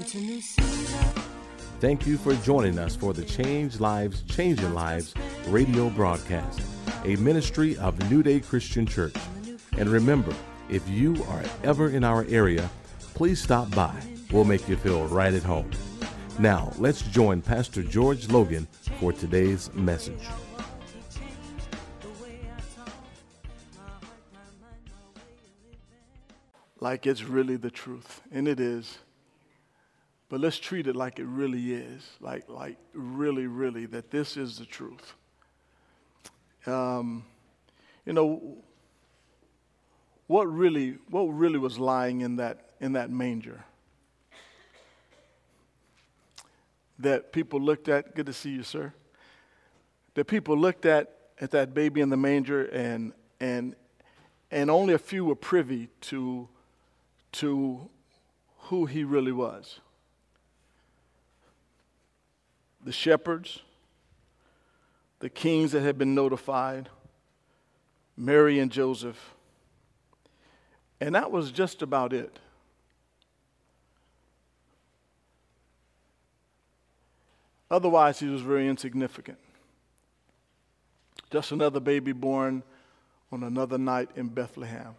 It's a new season. Thank you for joining us for the Change Lives, Changing Lives radio broadcast, a ministry of New Day Christian Church. And remember, if you are ever in our area, please stop by. We'll make you feel right at home. Now, let's join Pastor George Logan for today's message. Like it's really the truth, and it is. But let's treat it like it really is, like really, that this is the truth. What really was lying in that manger that people looked at? Good to see you, sir. That people looked at that baby in the manger, and only a few were privy to who he really was. The shepherds, the kings that had been notified, Mary and Joseph, and that was just about it. Otherwise, he was very insignificant. Just another baby born on another night in Bethlehem.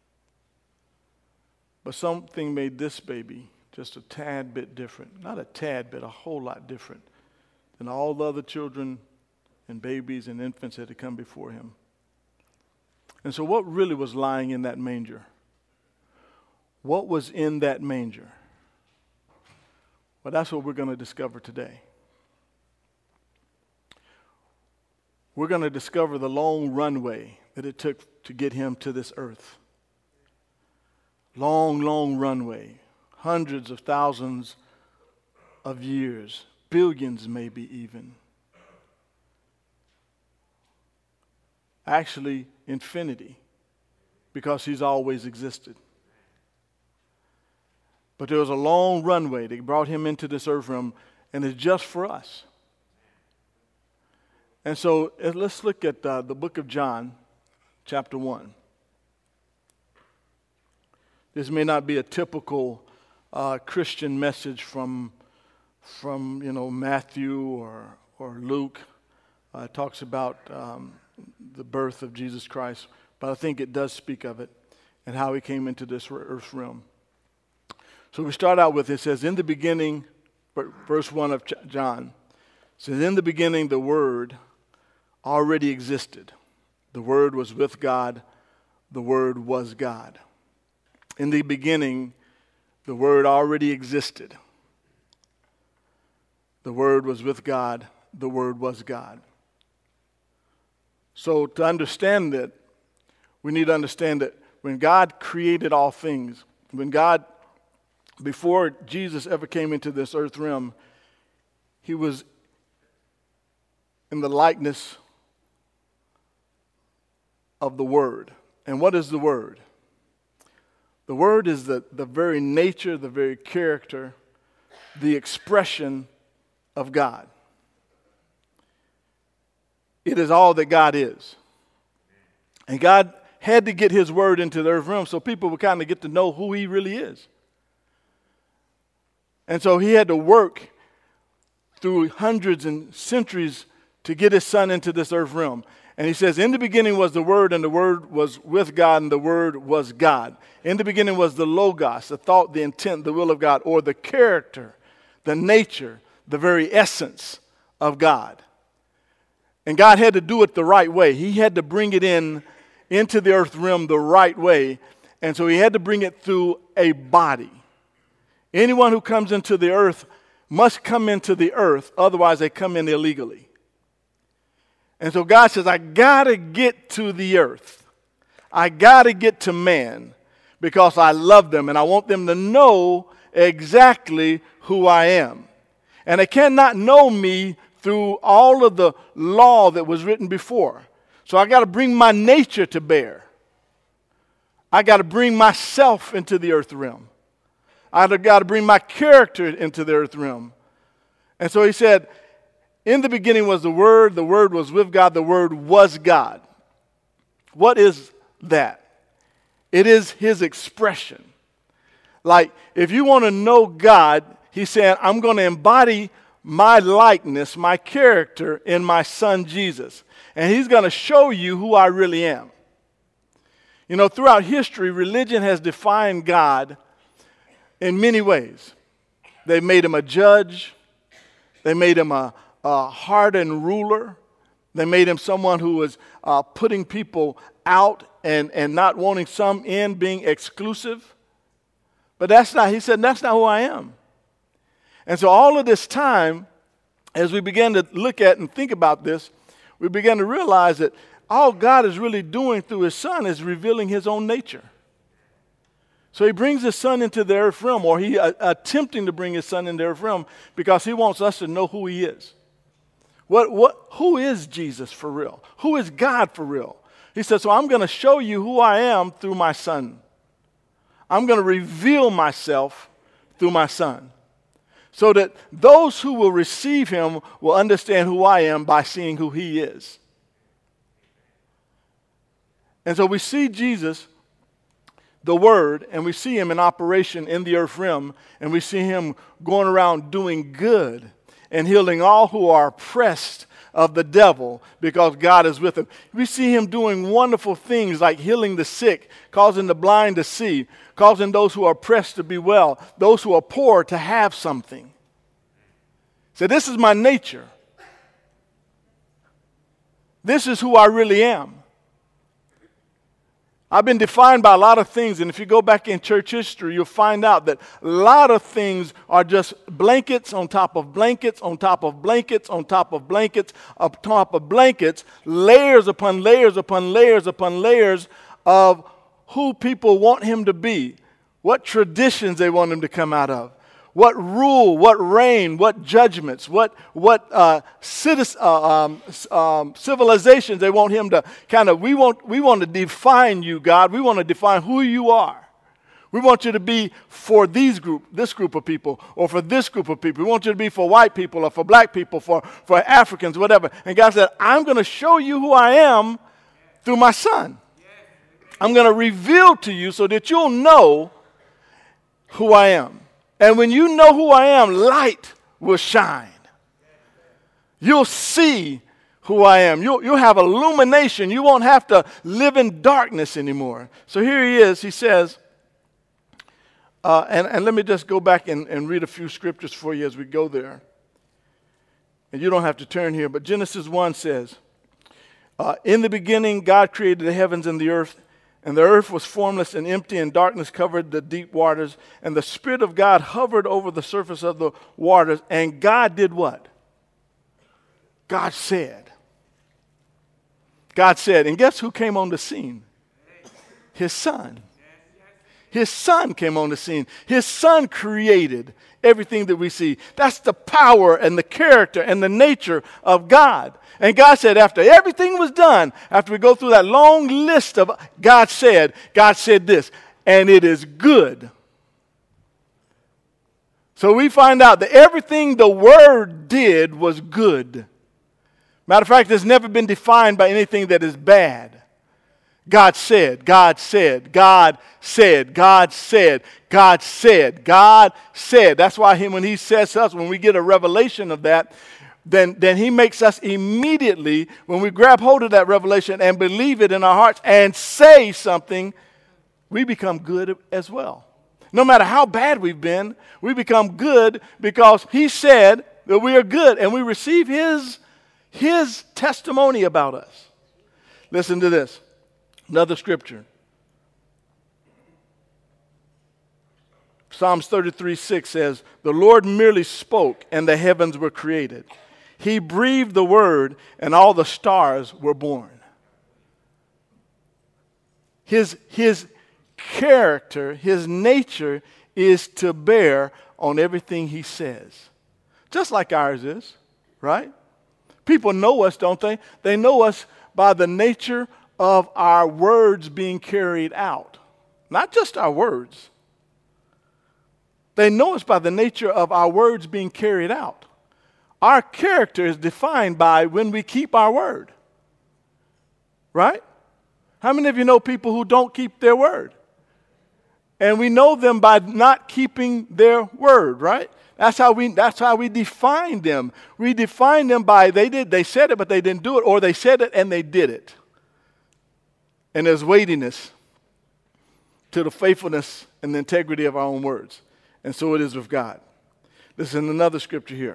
But something made this baby just a tad bit different. Not a tad bit, a whole lot different than all the other children and babies and infants that had come before him. And so what really was lying in that manger? What was in that manger? Well, that's what we're going to discover today. We're going to discover the long runway that it took to get him to this earth. Long runway, hundreds of thousands of years, billions maybe even. Actually, infinity, because he's always existed. But there was a long runway that brought him into this earth realm, and it's just for us. And so let's look at the book of John, chapter 1. This may not be a typical Christian message from Matthew or Luke. It talks about the birth of Jesus Christ, but I think it does speak of it and how he came into this earth realm. So we start out with, it says, in the beginning, verse 1 of John, says, in the beginning the Word already existed. The Word was with God. The Word was God. In the beginning, the Word already existed. The Word was with God. The Word was God. So to understand that, we need to understand that when God created all things, before Jesus ever came into this earth realm, he was in the likeness of the Word. And what is the Word? The Word is the very nature, the very character, the expression of God. It is all that God is. And God had to get his Word into the earth realm so people would kind of get to know who he really is. And so he had to work through hundreds and centuries to get his Son into this earth realm. And he says, in the beginning was the Word, and the Word was with God, and the Word was God. In the beginning was the Logos, the thought, the intent, the will of God, or the character, the nature, the very essence of God. And God had to do it the right way. He had to bring it into the earth realm the right way. And so he had to bring it through a body. Anyone who comes into the earth must come into the earth, otherwise they come in illegally. And so God says, I got to get to the earth. I got to get to man because I love them and I want them to know exactly who I am. And they cannot know me through all of the law that was written before. So I got to bring my nature to bear. I got to bring myself into the earth realm. I got to bring my character into the earth realm. And so he said, in the beginning was the Word was with God, the Word was God. What is that? It is his expression. Like, if you want to know God, He said, I'm going to embody my likeness, my character in my son Jesus. And he's going to show you who I really am. You know, throughout history, religion has defined God in many ways. They made him a judge. They made him a hardened ruler. They made him someone who was putting people out and not wanting some in, being exclusive. But he said, that's not who I am. And so all of this time, as we began to look at and think about this, we began to realize that all God is really doing through his son is revealing his own nature. So he brings his son into the earth realm, or he attempting to bring his son into the earth realm, because he wants us to know who he is. Who is Jesus for real? Who is God for real? He says, so I'm going to show you who I am through my son. I'm going to reveal myself through my son, so that those who will receive him will understand who I am by seeing who he is. And so we see Jesus, the Word, and we see him in operation in the earth realm, and we see him going around doing good and healing all who are oppressed of the devil, because God is with him. We see him doing wonderful things like healing the sick, causing the blind to see, causing those who are oppressed to be well, those who are poor to have something. So this is my nature. This is who I really am. I've been defined by a lot of things, and if you go back in church history, you'll find out that a lot of things are just blankets on top of blankets on top of blankets on top of blankets on top of blankets, layers upon layers upon layers upon layers of who people want him to be, what traditions they want him to come out of, what rule, what reign, what judgments, what civilizations they want him to kind of, we want to define you, God. We want to define who you are. We want you to be for this group of people, or for this group of people. We want you to be for white people, or for black people, for Africans, whatever. And God said, I'm going to show you who I am through my son. I'm going to reveal to you so that you'll know who I am. And when you know who I am, light will shine. You'll see who I am. You'll have illumination. You won't have to live in darkness anymore. So here he is. He says, and let me just go back and read a few scriptures for you as we go there. And you don't have to turn here, but Genesis 1 says, in the beginning, God created the heavens and the earth. And the earth was formless and empty, and darkness covered the deep waters. And the Spirit of God hovered over the surface of the waters. And God did what? God said. God said. And guess who came on the scene? His son. His son came on the scene. His son created everything that we see. That's the power and the character and the nature of God. And God said, after everything was done, after we go through that long list of God said this, and it is good. So we find out that everything the Word did was good. Matter of fact, it's never been defined by anything that is bad. God said, God said, God said, God said, God said, God said. That's why when he says to us, when we get a revelation of that, then he makes us immediately, when we grab hold of that revelation and believe it in our hearts and say something, we become good as well. No matter how bad we've been, we become good because he said that we are good, and we receive his testimony about us. Listen to this. Another scripture. Psalms 33:6 says, the Lord merely spoke, and the heavens were created. He breathed the word, and all the stars were born. His character, his nature is to bear on everything he says. Just like ours is, right? People know us, don't they? They know us by the nature of our words being carried out. Not just our words. They know us by the nature of our words being carried out. Our character is defined by when we keep our word. Right? How many of you know people who don't keep their word? And we know them by not keeping their word, right? That's how we define them. We define them by they said it, but they didn't do it, or they said it and they did it. And there's weightiness to the faithfulness and the integrity of our own words. And so it is with God. Listen, another scripture here.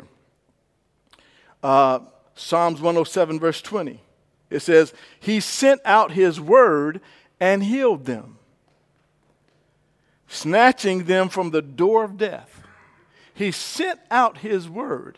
Psalms 107, verse 20. It says, He sent out His word and healed them, snatching them from the door of death. He sent out His word.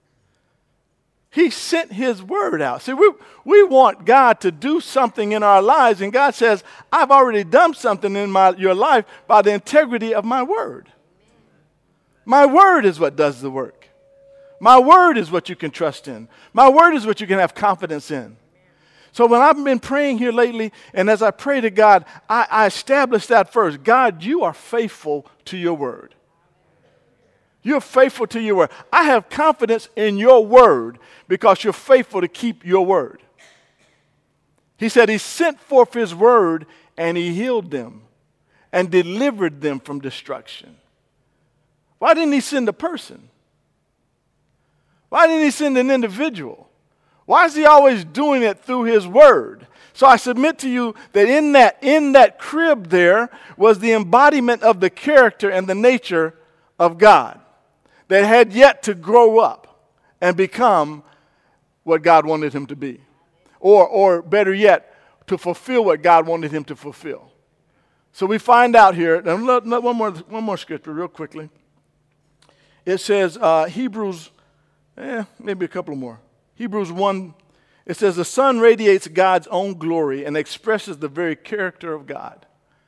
He sent His word out. See, we want God to do something in our lives, and God says, I've already done something in your life by the integrity of my word. My word is what does the work. My word is what you can trust in. My word is what you can have confidence in. So when I've been praying here lately, and as I pray to God, I establish that first. God, you are faithful to your word. You're faithful to your word. I have confidence in your word because you're faithful to keep your word. He said He sent forth His word and He healed them and delivered them from destruction. Why didn't He send a person? Why didn't He send an individual? Why is He always doing it through His word? So I submit to you that in that crib there was the embodiment of the character and the nature of God that had yet to grow up and become what God wanted him to be. Or better yet, to fulfill what God wanted him to fulfill. So we find out here, and one more scripture real quickly. It says, Hebrews, maybe a couple more. Hebrews 1, it says, the Son radiates God's own glory and expresses the very character of God.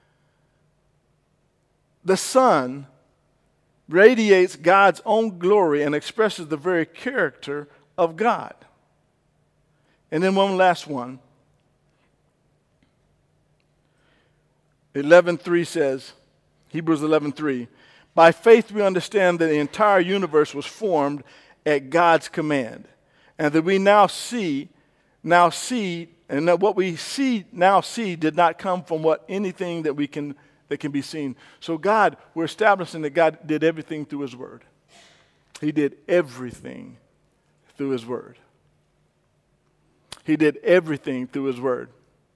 The Son radiates God's own glory and expresses the very character of God. And then one last one. 11:3 says, Hebrews 11:3, by faith we understand that the entire universe was formed at God's command, and that we now see, and that what we now see did not come from anything that can be seen. So God, we're establishing that God did everything through His word. He did everything through His word. He did everything through His word.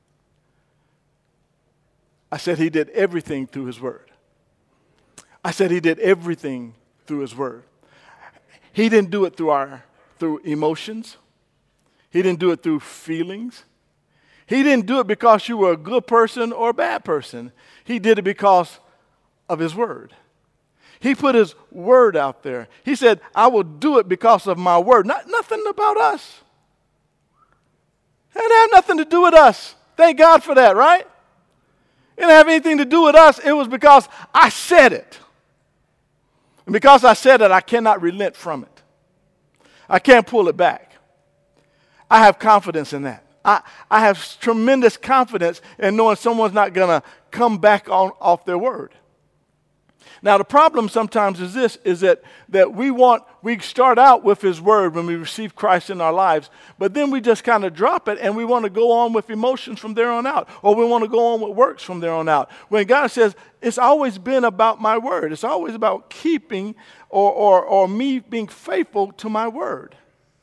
I said He did everything through His word. I said He did everything through His word. He didn't do it through emotions. He didn't do it through feelings. He didn't do it because you were a good person or a bad person. He did it because of His word. He put His word out there. He said, I will do it because of my word. Nothing about us. It didn't have nothing to do with us. Thank God for that, right? It didn't have anything to do with us. It was because I said it. And because I said it, I cannot relent from it. I can't pull it back. I have confidence in that. I have tremendous confidence in knowing someone's not going to come back off their word. Now, the problem sometimes is this, is that we start out with His word when we receive Christ in our lives, but then we just kind of drop it and we want to go on with emotions from there on out, or we want to go on with works from there on out. When God says, it's always been about my word. It's always about keeping or me being faithful to my word.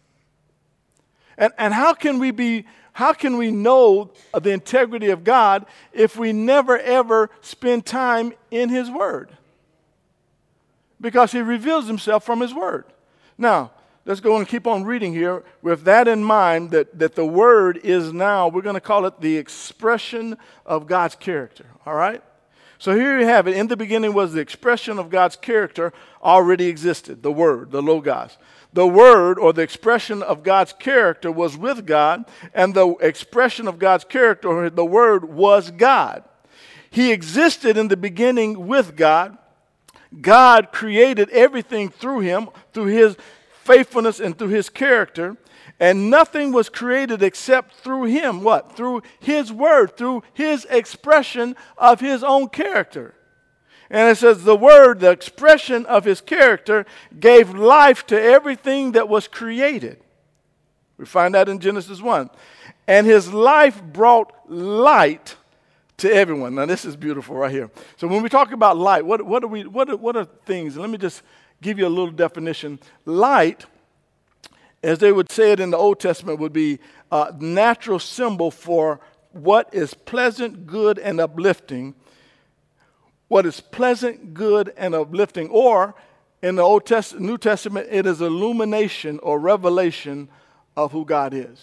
And how can we know the integrity of God if we never ever spend time in His word? Because He reveals Himself from His word. Now, let's go and keep on reading here with that in mind, that the word is now, we're going to call it the expression of God's character. All right? So here you have it. In the beginning was the expression of God's character already existed. The word, the logos. The word, or the expression of God's character, was with God, and the expression of God's character, or the word, was God. He existed in the beginning with God. God created everything through Him, through His faithfulness and through His character, and nothing was created except through Him. What? Through His word, through His expression of His own character. And it says the word, the expression of His character, gave life to everything that was created. We find that in Genesis 1. And His life brought light to everyone. Now, this is beautiful right here. So when we talk about light, what are things? Let me just give you a little definition. Light, as they would say it in the Old Testament, would be a natural symbol for what is pleasant, good, and uplifting. What is pleasant, good, and uplifting. Or in the New Testament, it is illumination or revelation of who God is.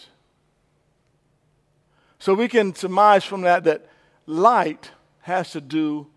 So we can surmise from that light has to do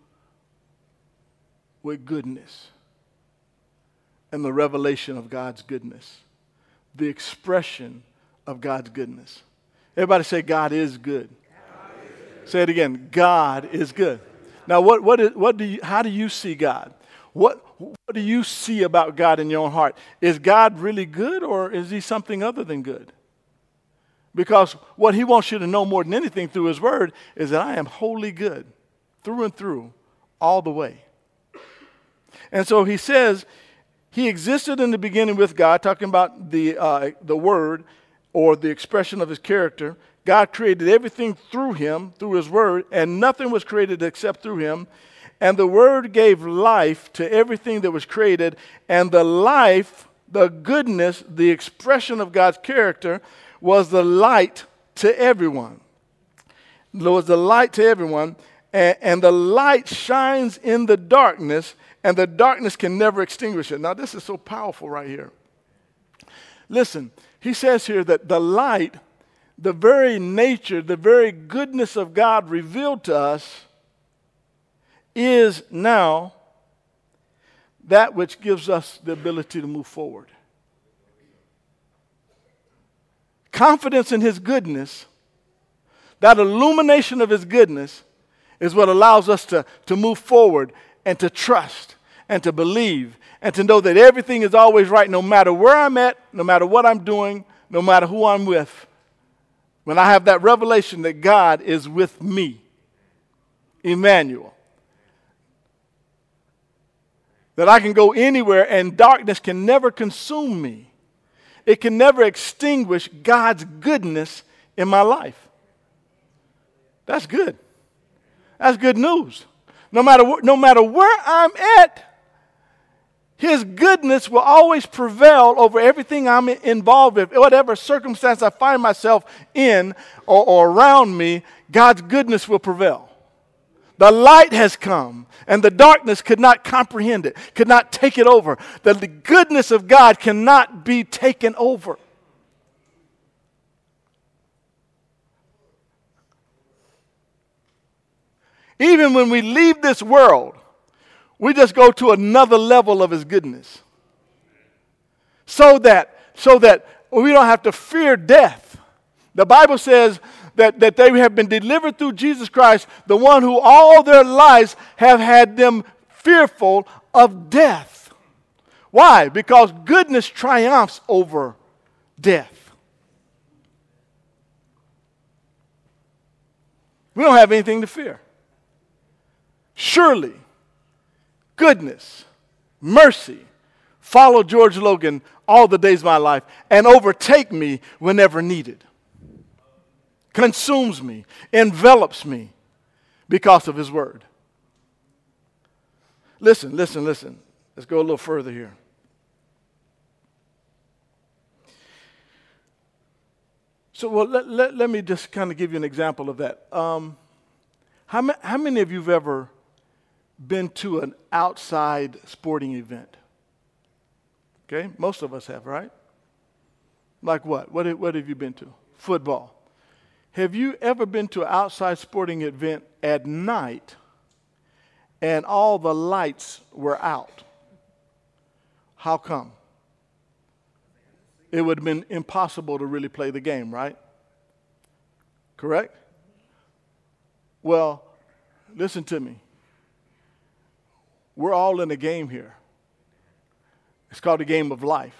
with goodness and the revelation of God's goodness, the expression of God's goodness. Everybody say, God is good. God is good. Say it again, God is good. Now, how do you see God? What do you see about God in your own heart? Is God really good, or is he something other than good? Because what he wants you to know more than anything through his word is that I am wholly good, through and through, all the way. And so he says he existed in the beginning with God, talking about the word or the expression of his character. God created everything through him, through his word, and nothing was created except through him. And the word gave life to everything that was created, and the life, the goodness, the expression of God's character was the light to everyone. There was the light to everyone, and the light shines in the darkness, and the darkness can never extinguish it. Now, this is so powerful right here. Listen, he says here that the light, the very nature, the very goodness of God revealed to us is now that which gives us the ability to move forward. Confidence in his goodness, that illumination of his goodness is what allows us to move forward and to trust and to believe and to know that everything is always right no matter where I'm at, no matter what I'm doing, no matter who I'm with. When I have that revelation that God is with me, Emmanuel, that I can go anywhere and darkness can never consume me. It can never extinguish God's goodness in my life. That's good. That's good news. No matter where I'm at, his goodness will always prevail over everything I'm involved with. Whatever circumstance I find myself in or around me, God's goodness will prevail. The light has come, and the darkness could not comprehend it, could not take it over. The goodness of God cannot be taken over. Even when we leave this world, we just go to another level of his goodness. So that we don't have to fear death. The Bible says that they have been delivered through Jesus Christ, the one who all their lives have had them fearful of death. Why? Because goodness triumphs over death. We don't have anything to fear. Surely, goodness, mercy, follow George Logan all the days of my life and overtake me whenever needed. Consumes me, envelops me because of his word. Listen. Let's go a little further here. So let me just kind of give you an example of that. How many of you have ever been to an outside sporting event? Okay, most of us have, right? Like what? What have you been to? Football. Have you ever been to an outside sporting event at night and all the lights were out? How come? It would have been impossible to really play the game, right? Correct? Well, listen to me. We're all in a game here. It's called the game of life.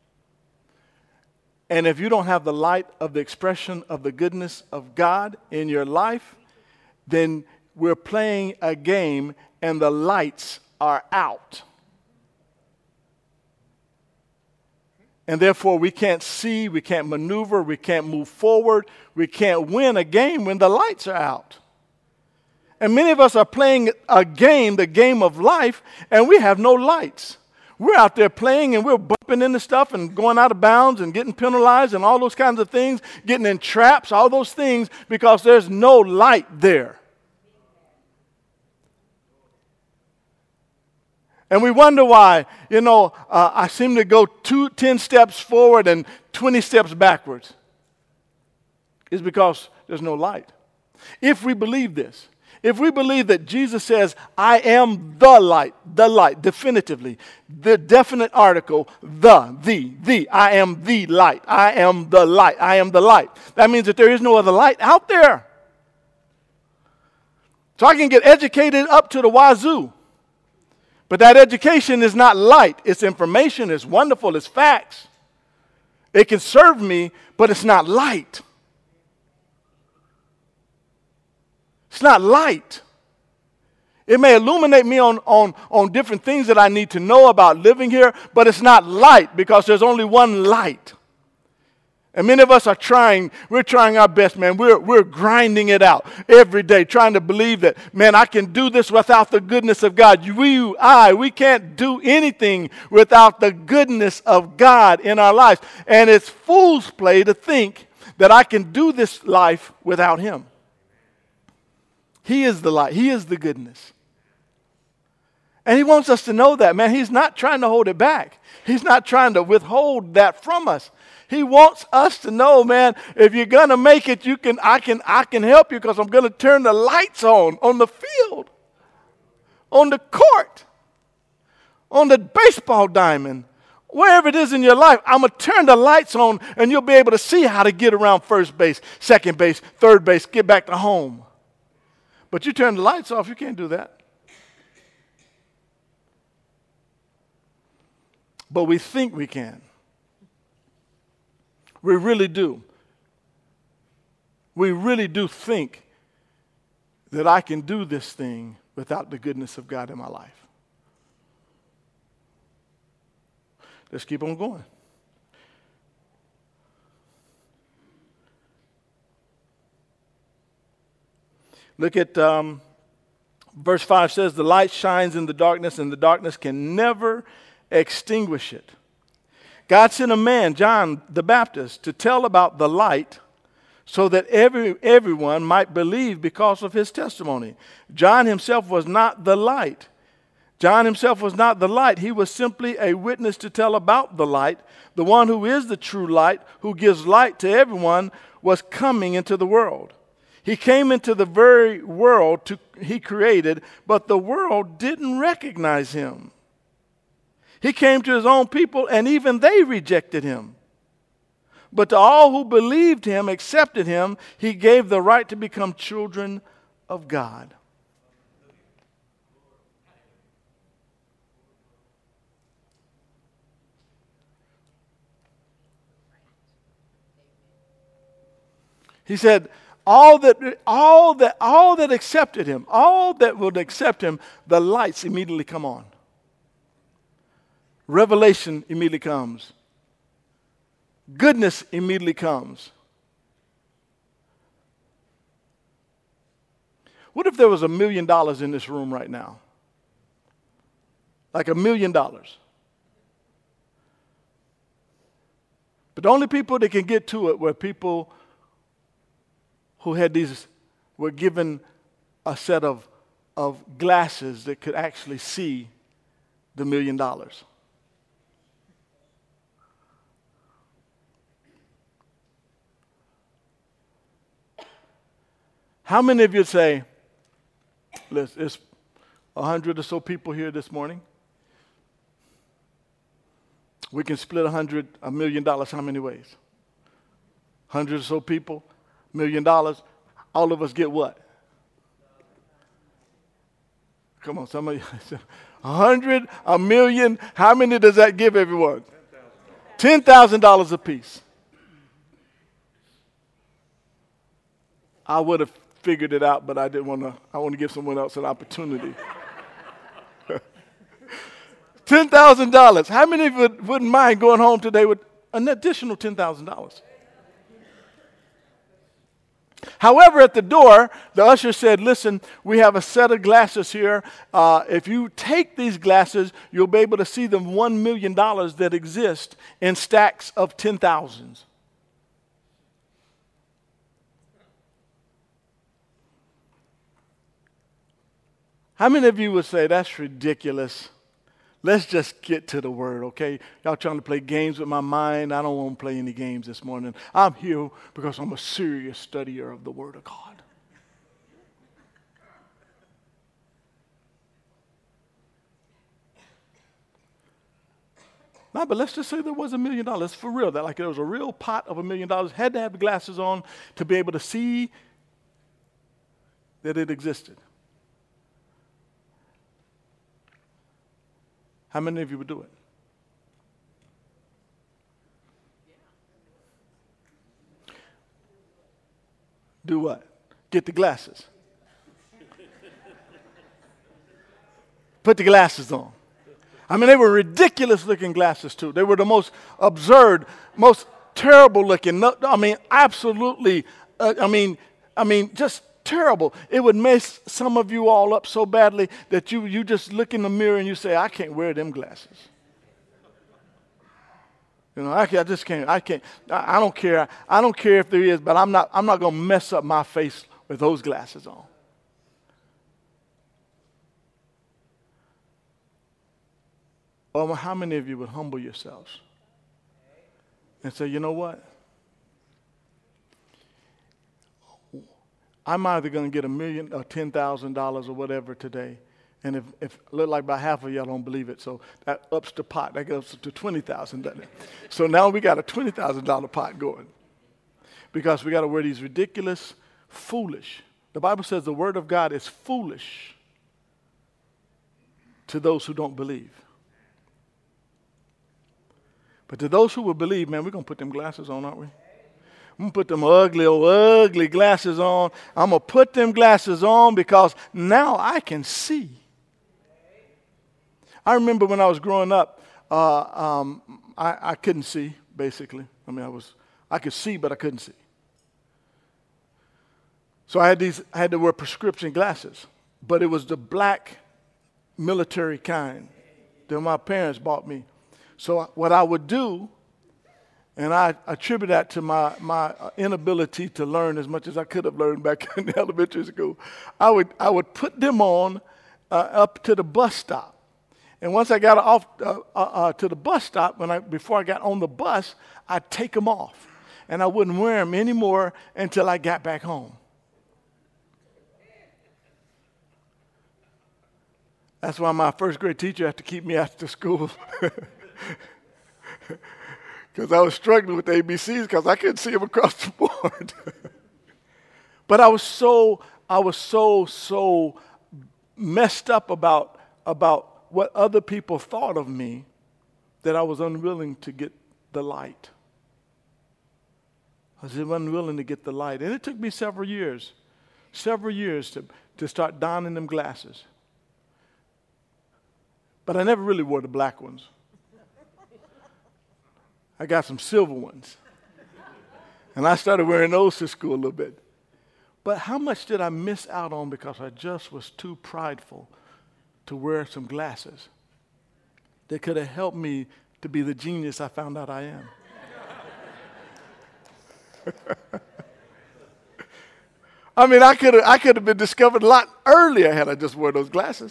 And if you don't have the light of the expression of the goodness of God in your life, then we're playing a game and the lights are out. And therefore we can't see, we can't maneuver, we can't move forward, we can't win a game when the lights are out. And many of us are playing a game, the game of life, and we have no lights. We're out there playing and we're bumping into stuff and going out of bounds and getting penalized and all those kinds of things, getting in traps, all those things, because there's no light there. And we wonder why, I seem to go 10 steps forward and 20 steps backwards. It's because there's no light. If we believe this, if we believe that Jesus says, I am the light, definitively, the definite article, the, I am the light, I am the light, I am the light. That means that there is no other light out there. So I can get educated up to the wazoo. But that education is not light. It's information, it's wonderful, it's facts. It can serve me, but it's not light. It's not light. It may illuminate me on different things that I need to know about living here, but it's not light because there's only one light. And many of us are we're trying our best, man. We're grinding it out every day, trying to believe that, man, I can do this without the goodness of God. We can't do anything without the goodness of God in our lives. And it's fool's play to think that I can do this life without Him. He is the light. He is the goodness. And He wants us to know that, man. He's not trying to hold it back. He's not trying to withhold that from us. He wants us to know, man, if you're going to make it, I can help you because I'm going to turn the lights on the field, on the court, on the baseball diamond, wherever it is in your life. I'm going to turn the lights on and you'll be able to see how to get around first base, second base, third base, get back to home. But you turn the lights off, you can't do that. But we think we can. We really do. We really do think that I can do this thing without the goodness of God in my life. Let's keep on going. Look at verse 5 says, the light shines in the darkness, and the darkness can never extinguish it. God sent a man, John the Baptist, to tell about the light so that everyone might believe because of his testimony. John himself was not the light. John himself was not the light. He was simply a witness to tell about the light. The one who is the true light, who gives light to everyone, was coming into the world. He came into the very world he created, but the world didn't recognize him. He came to his own people, and even they rejected him. But to all who believed him, accepted him, he gave the right to become children of God. He said, all that accepted him, all that would accept him, the lights immediately come on. Revelation immediately comes. Goodness immediately comes. What if there was $1 million in this room right now? Like $1 million. But the only people that can get to it were people who were given a set of glasses that could actually see the $1 million. How many of you say, it's 100 or so people here this morning? We can split $1 million how many ways? 100 or so people, $1 million. All of us get what? Come on, somebody. 100, $1 million. How many does that give everyone? $10,000 a piece. I would have figured it out, but I didn't want to. I want to give someone else an opportunity. $10,000. How many of you wouldn't mind going home today with an additional $10,000? However, at the door, the usher said, listen, we have a set of glasses here. If you take these glasses, you'll be able to see the $1 million that exist in stacks of 10,000s. How many of you would say, that's ridiculous? Let's just get to the word, okay? Y'all trying to play games with my mind. I don't want to play any games this morning. I'm here because I'm a serious studier of the Word of God. No, but let's just say there was $1 million. For real, that like there was a real pot of $1 million. Had to have the glasses on to be able to see that it existed. How many of you would do it? Do what? Get the glasses. Put the glasses on. I mean, they were ridiculous looking glasses too. They were the most absurd, most terrible looking. I mean, absolutely. Just terrible. It would mess some of you all up so badly that you just look in the mirror and you say, I can't wear them glasses. You know, I just can't. I can't. I don't care. I don't care if there is, but I'm not going to mess up my face with those glasses on. Well, how many of you would humble yourselves and say, you know what? I'm either going to get $1 million or $10,000 or whatever today. And if look like about half of y'all don't believe it, so that ups the pot. That goes to $20,000, doesn't it? So now we got a $20,000 pot going. Because we got to wear these ridiculous, foolish. The Bible says the word of God is foolish to those who don't believe. But to those who will believe, man, we're going to put them glasses on, aren't we? I'm going to put them ugly glasses on. I'm going to put them glasses on because now I can see. I remember when I was growing up, I couldn't see, basically. I mean, I could see, but I couldn't see. So I had to wear prescription glasses, but it was the black military kind that my parents bought me. So what I would do, and I attribute that to my inability to learn as much as I could have learned back in elementary school. I would put them on up to the bus stop, and once I got off to the bus stop, before I got on the bus, I'd take them off, and I wouldn't wear them anymore until I got back home. That's why my first grade teacher had to keep me after school. Because I was struggling with the ABCs because I couldn't see them across the board. But I was so messed up about what other people thought of me that I was unwilling to get the light. I was unwilling to get the light. And it took me several years to start donning them glasses. But I never really wore the black ones. I got some silver ones. And I started wearing those to school a little bit. But how much did I miss out on because I just was too prideful to wear some glasses that could have helped me to be the genius I found out I am? I mean, I could have been discovered a lot earlier had I just worn those glasses.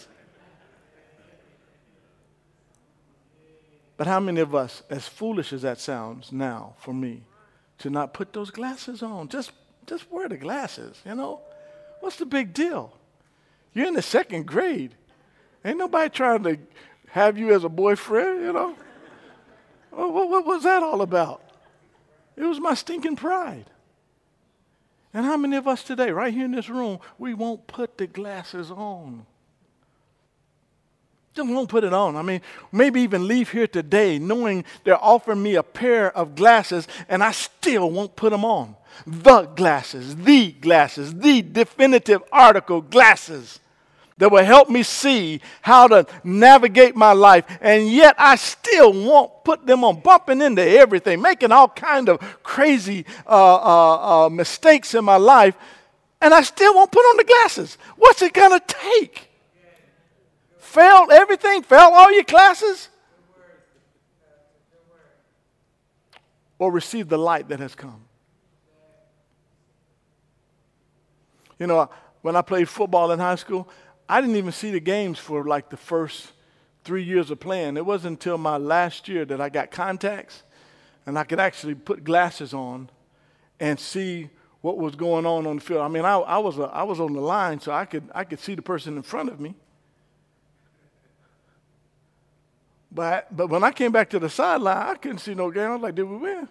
But how many of us, as foolish as that sounds now for me, to not put those glasses on? Just wear the glasses, you know? What's the big deal? You're in the second grade. Ain't nobody trying to have you as a boyfriend, you know? What was that all about? It was my stinking pride. And how many of us today, right here in this room, we won't put the glasses on? Just won't put it on. I mean, maybe even leave here today knowing they're offering me a pair of glasses and I still won't put them on. The glasses, the definitive article glasses. that will help me see how to navigate my life. And yet I still won't put them on bumping into everything, making all kind of crazy mistakes in my life. And I still won't put on the glasses. What's it going to take? Fail everything? Fail all your classes? Or receive the light that has come? You know, when I played football in high school, I didn't even see the games for like the first 3 years of playing. It wasn't until my last year that I got contacts and I could actually put glasses on and see what was going on the field. I mean, I was on the line, so I could see the person in front of me. But when I came back to the sideline, I couldn't see no game. I was like, did we win?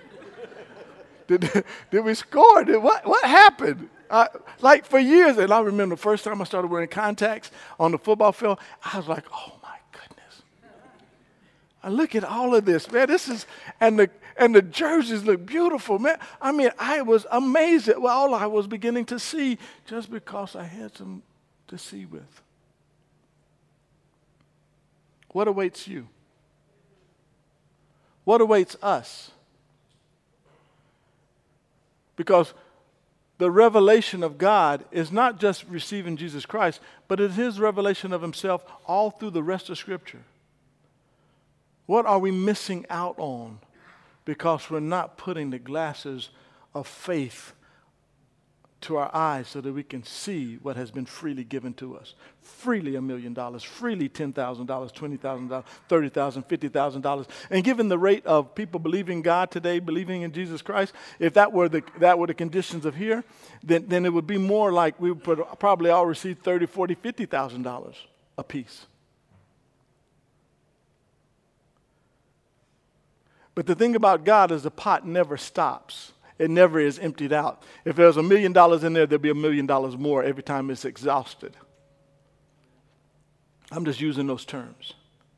Did we score? What happened? Like for years, and I remember the first time I started wearing contacts on the football field, I was like, oh my goodness. I look at all of this, man. This is, and the jerseys look beautiful, man. I mean, I was amazed at all I was beginning to see just because I had some to see with. What awaits you? What awaits us? Because the revelation of God is not just receiving Jesus Christ, but it is His revelation of Himself all through the rest of Scripture. What are we missing out on because we're not putting the glasses of faith to our eyes so that we can see what has been freely given to us? Freely $1 million, freely $10,000, $20,000, $30,000, $50,000. And given the rate of people believing God today, believing in Jesus Christ, if that were the conditions of here, then it would be more like we would probably all receive $30,000, $40,000, $50,000 a piece. But the thing about God is the pot never stops. It never is emptied out. If there's $1 million in there, there'll be $1 million more every time it's exhausted. I'm just using those terms.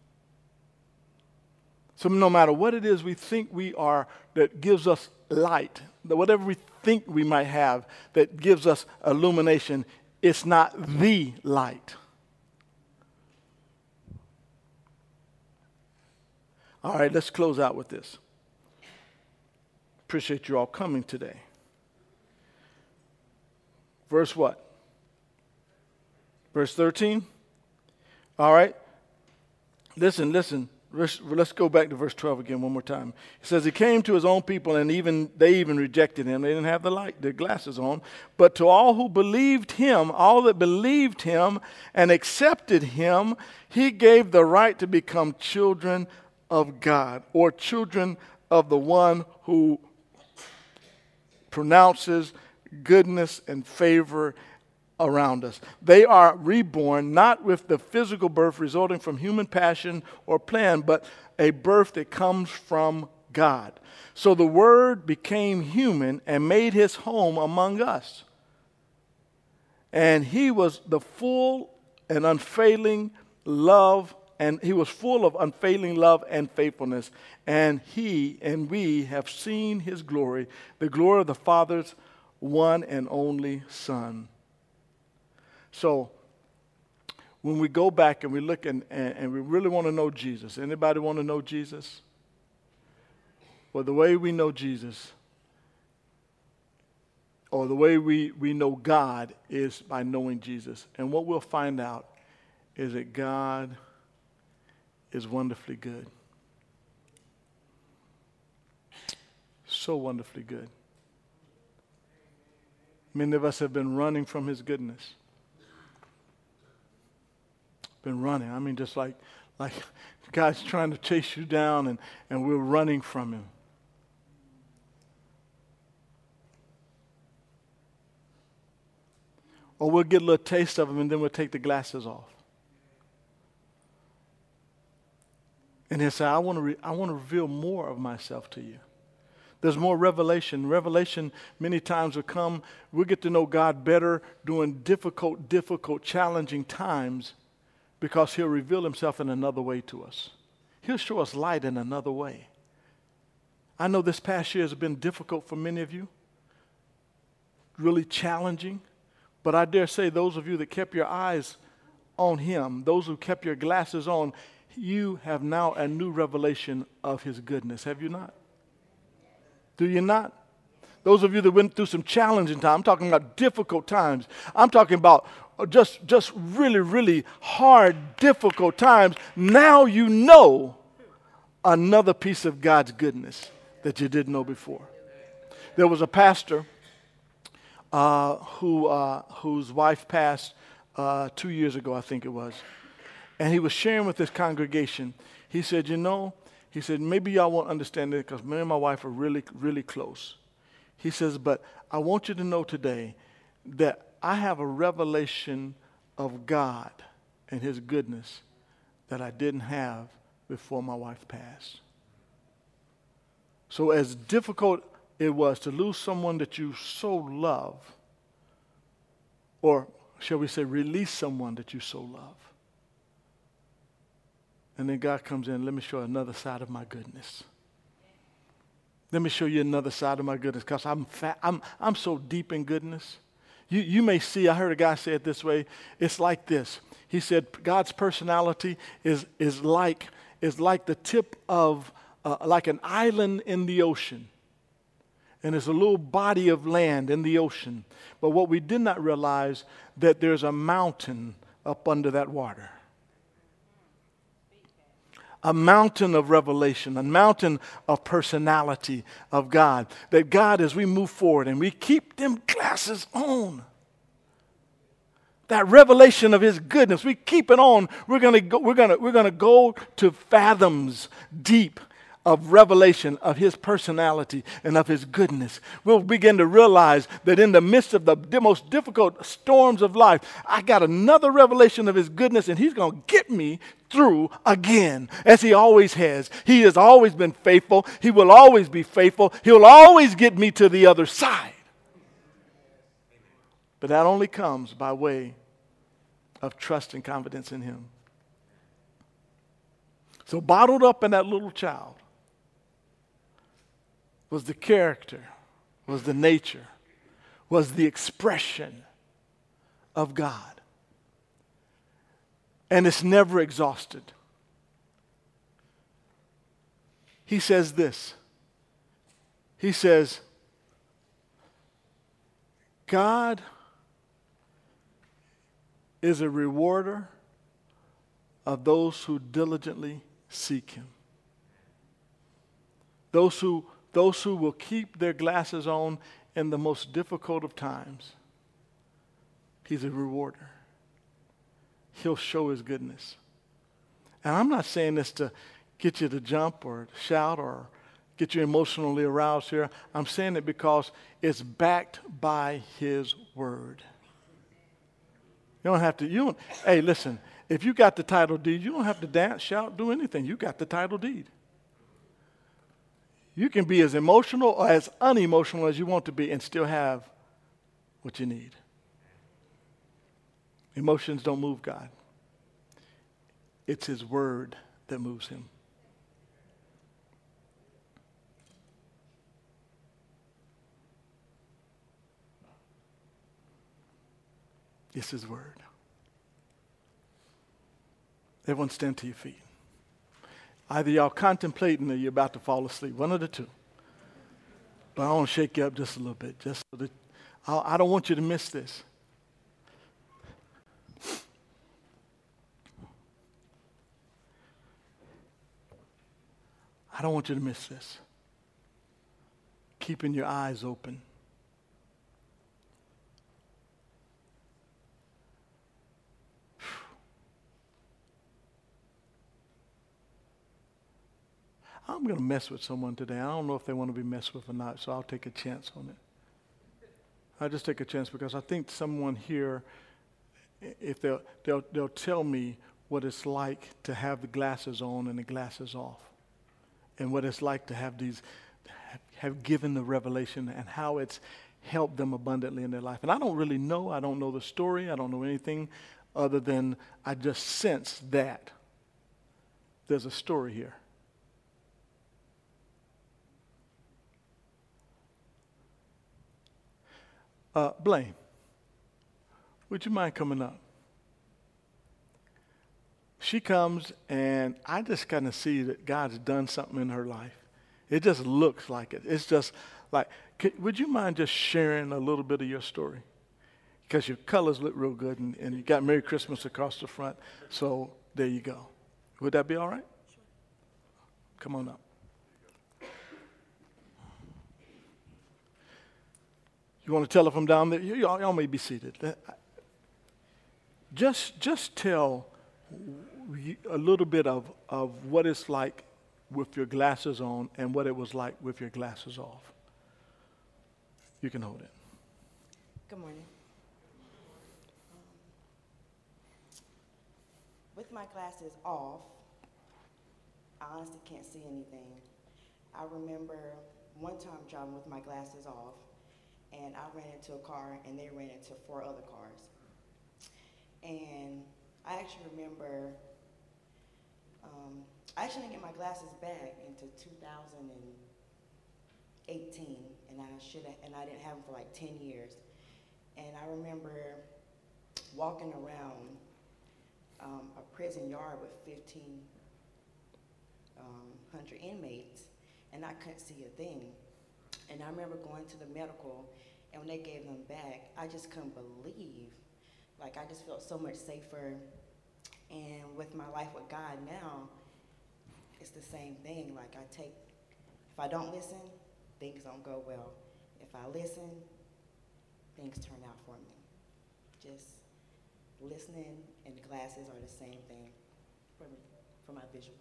So no matter what it is we think we are that gives us light, that whatever we think we might have that gives us illumination, it's not the light. All right, let's close out with this. Appreciate you all coming today. Verse what? Verse 13? All right. Listen. Let's go back to verse 12 again one more time. It says, He came to His own people, and they even rejected Him. They didn't have their glasses on. But to all who believed Him, all that believed Him and accepted Him, He gave the right to become children of God, or children of the one who pronounces goodness and favor around us. They are reborn not with the physical birth resulting from human passion or plan, but a birth that comes from God. So the Word became human and made His home among us. And He was the full and unfailing love, and He was full of unfailing love and faithfulness. And He and we have seen His glory, the glory of the Father's one and only Son. So when we go back and we look and we really want to know Jesus, anybody want to know Jesus? Well, the way we know Jesus, or the way we know God, is by knowing Jesus. And what we'll find out is that God is wonderfully good. So wonderfully good. Many of us have been running from His goodness. Been running. I mean, just like God's trying to chase you down and we're running from Him. Or we'll get a little taste of Him and then we'll take the glasses off. And He'll say, I want to reveal more of myself to you. There's more revelation. Revelation many times will come. We'll get to know God better during difficult, challenging times because He'll reveal Himself in another way to us. He'll show us light in another way. I know this past year has been difficult for many of you, really challenging, but I dare say those of you that kept your eyes on him, those who kept your glasses on, you have now a new revelation of his goodness. Have you not? Do you not? Those of you that went through some challenging times, I'm talking about difficult times. I'm talking about just really, really hard, difficult times. Now you know another piece of God's goodness that you didn't know before. There was a pastor whose wife passed 2 years ago, I think it was. And he was sharing with his congregation. He said, maybe y'all won't understand it because me and my wife are really, really close. He says, but I want you to know today that I have a revelation of God and his goodness that I didn't have before my wife passed. So as difficult it was to lose someone that you so love, or shall we say release someone that you so love. And then God comes in, let me show another side of my goodness. Let me show you another side of my goodness because I'm so deep in goodness. You may see, I heard a guy say it this way, it's like this. He said God's personality is like the tip of, like an island in the ocean. And it's a little body of land in the ocean. But what we did not realize, that there's a mountain up under that water. A mountain of revelation, a mountain of personality of God. That God, as we move forward and we keep them glasses on, that revelation of his goodness, we keep it on. We're gonna go to fathoms deep of revelation of his personality and of his goodness. We'll begin to realize that in the midst of the most difficult storms of life, I got another revelation of his goodness, and he's going to get me through again, as he always has. He has always been faithful. He will always be faithful. He'll always get me to the other side. But that only comes by way of trust and confidence in him. So bottled up in that little child was the character, was the nature, was the expression of God. And it's never exhausted. He says this. He says, God is a rewarder of those who diligently seek him. Those who will keep their glasses on in the most difficult of times. He's a rewarder. He'll show his goodness. And I'm not saying this to get you to jump or shout or get you emotionally aroused here. I'm saying it because it's backed by his word. You don't have to, hey, listen, if you got the title deed, you don't have to dance, shout, do anything. You got the title deed. You can be as emotional or as unemotional as you want to be and still have what you need. Emotions don't move God. It's his word that moves him. It's his word. Everyone stand to your feet. Either y'all contemplating or you're about to fall asleep. One of the two. But I want to shake you up just a little bit. Just so that I don't want you to miss this. I don't want you to miss this. Keeping your eyes open. I'm going to mess with someone today. I don't know if they want to be messed with or not, so I'll take a chance on it. I'll just take a chance because I think someone here, if they'll tell me what it's like to have the glasses on and the glasses off, and what it's like to have given the revelation and how it's helped them abundantly in their life. And I don't really know. I don't know the story. I don't know anything other than I just sense that there's a story here. Blaine, would you mind coming up? she comes, and I just kind of see that God's done something in her life. It just looks like it. It's just like, would you mind just sharing a little bit of your story? Because your colors look real good, and you got Merry Christmas across the front. So there you go. Would that be all right? Sure. Come on up. You want to tell her from down there? Y'all may be seated. Just tell a little bit of what it's like with your glasses on and what it was like with your glasses off. You can hold it. Good morning. With my glasses off, I honestly can't see anything. I remember one time driving with my glasses off, and I ran into a car, and they ran into 4 other cars. And I actually remember, I actually didn't get my glasses back until 2018, and I didn't have them for like 10 years. And I remember walking around a prison yard with 1,500 inmates, and I couldn't see a thing. And I remember going to the medical, and when they gave them back, I just couldn't believe. Like, I just felt so much safer. And with my life with God now, it's the same thing. Like, if I don't listen, things don't go well. If I listen, things turn out for me. Just listening and glasses are the same thing for me, for my visual.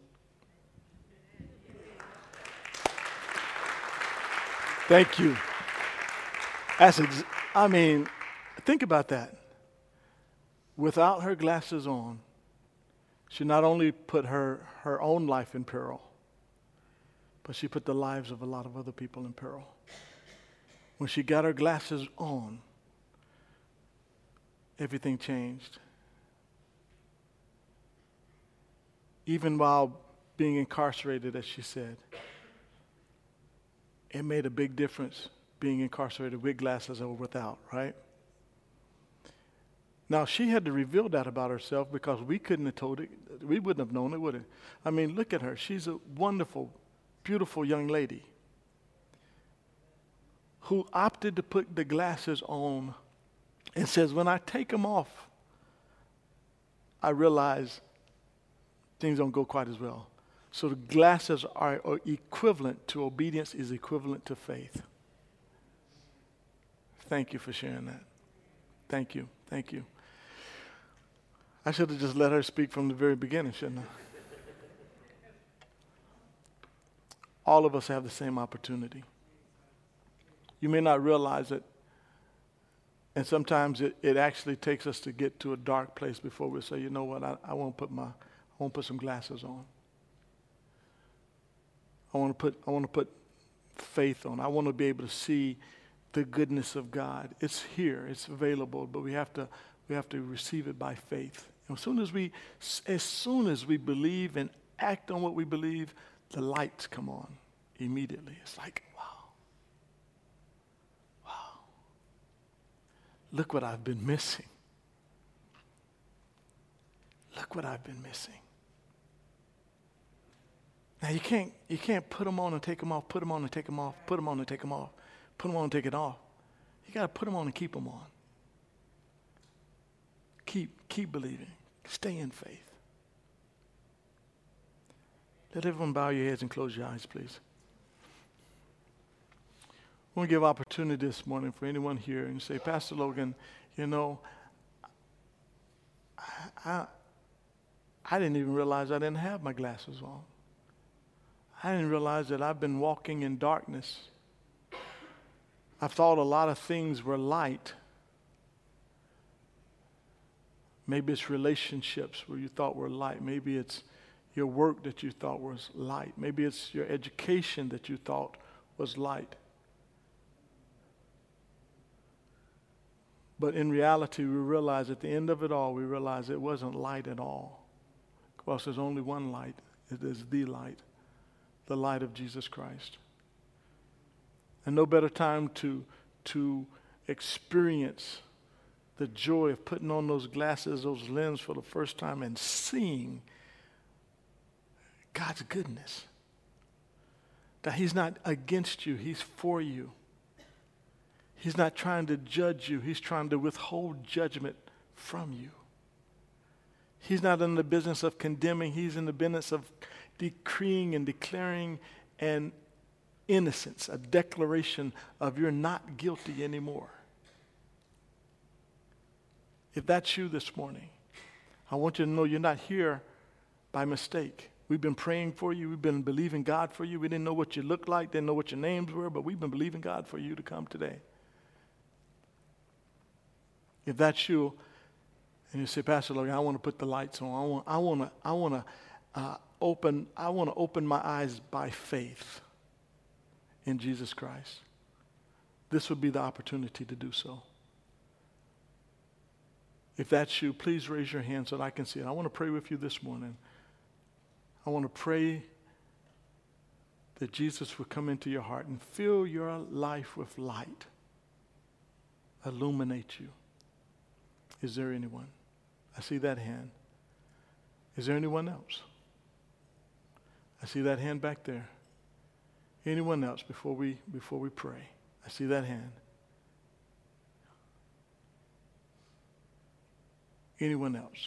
Thank you. Think about that. Without her glasses on, she not only put her own life in peril, but she put the lives of a lot of other people in peril. When she got her glasses on, everything changed. Even while being incarcerated, as she said, it made a big difference being incarcerated with glasses or without, right? Now, she had to reveal that about herself because we couldn't have told it. We wouldn't have known it, would it? I mean, look at her. She's a wonderful, beautiful young lady who opted to put the glasses on and says, when I take them off, I realize things don't go quite as well. So the glasses are equivalent to obedience is equivalent to faith. Thank you for sharing that. Thank you. Thank you. I should have just let her speak from the very beginning, shouldn't I? All of us have the same opportunity. You may not realize it, and sometimes it actually takes us to get to a dark place before we say, you know what, I want to put some glasses on. I want to put faith on. I want to be able to see the goodness of God. It's here. It's available, but we have to receive it by faith. And as soon as we believe and act on what we believe, the lights come on immediately. It's like, wow. Look what I've been missing. Look what I've been missing. Now you can't put them on and take them off, put them on and take them off, put them on and take them off, put them on and take it off. You got to put them on and keep them on. Keep believing. Stay in faith. Let everyone bow your heads and close your eyes, please. I want to give opportunity this morning for anyone here and say, Pastor Logan, you know, I didn't even realize I didn't have my glasses on. I didn't realize that I've been walking in darkness. I thought a lot of things were light. Maybe it's relationships where you thought were light. Maybe it's your work that you thought was light. Maybe it's your education that you thought was light. But in reality, we realize at the end of it all, we realize it wasn't light at all. Because there's only one light. It is the light of Jesus Christ. And no better time to experience the joy of putting on those glasses, those lenses for the first time and seeing God's goodness. That he's not against you, he's for you. He's not trying to judge you, he's trying to withhold judgment from you. He's not in the business of condemning, he's in the business of decreeing and declaring an innocence, a declaration of you're not guilty anymore. If that's you this morning, I want you to know you're not here by mistake. We've been praying for you. We've been believing God for you. We didn't know what you looked like, didn't know what your names were, but we've been believing God for you to come today. If that's you, and you say, Pastor Logan, I want to put the lights on. I want to open my eyes by faith in Jesus Christ. This would be the opportunity to do so. If that's you, please raise your hand so that I can see it. I want to pray with you this morning. I want to pray that Jesus will come into your heart and fill your life with light, illuminate you. Is there anyone? I see that hand. Is there anyone else? I see that hand back there. Anyone else before we pray? I see that hand. Anyone else?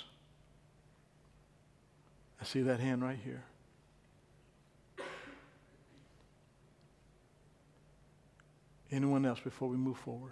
I see that hand right here. Anyone else before we move forward?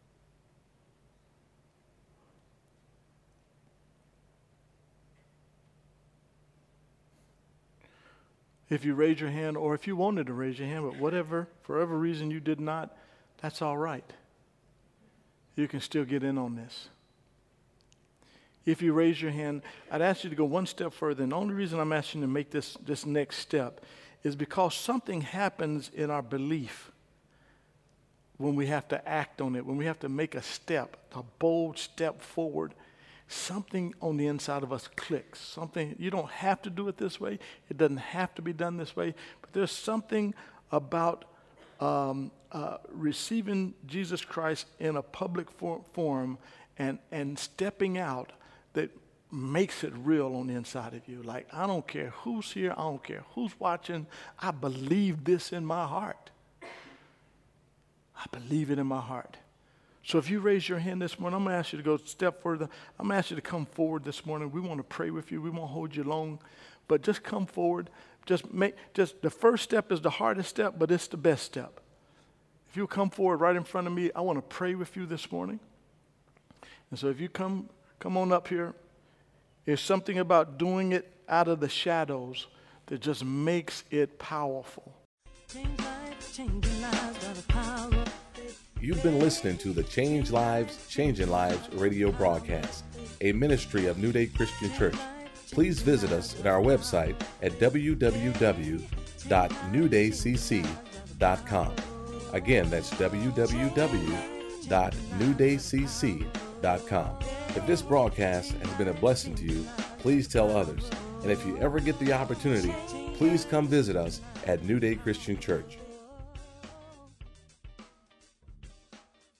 If you raise your hand, or if you wanted to raise your hand, but for whatever reason you did not, that's all right. You can still get in on this. If you raise your hand, I'd ask you to go one step further. And the only reason I'm asking you to make this next step is because something happens in our belief when we have to act on it, when we have to make a step, a bold step forward. Something on the inside of us clicks. Something, you don't have to do it this way. It doesn't have to be done this way. But there's something about receiving Jesus Christ in a public forum and stepping out that makes it real on the inside of you. Like, I don't care who's here. I don't care who's watching. I believe this in my heart. I believe it in my heart. So if you raise your hand this morning, I'm going to ask you to go a step further. I'm going to ask you to come forward this morning. We want to pray with you. We won't hold you long, but just come forward. Just the first step is the hardest step, but it's the best step. If you'll come forward right in front of me, I want to pray with you this morning. And so if you come on up here. There's something about doing it out of the shadows that just makes it powerful. You've been listening to the Change Lives, Changing Lives radio broadcast, a ministry of New Day Christian Church. Please visit us at our website at www.newdaycc.com. Again, that's www.newdaycc.com. If this broadcast has been a blessing to you, please tell others. And if you ever get the opportunity, please come visit us at New Day Christian Church.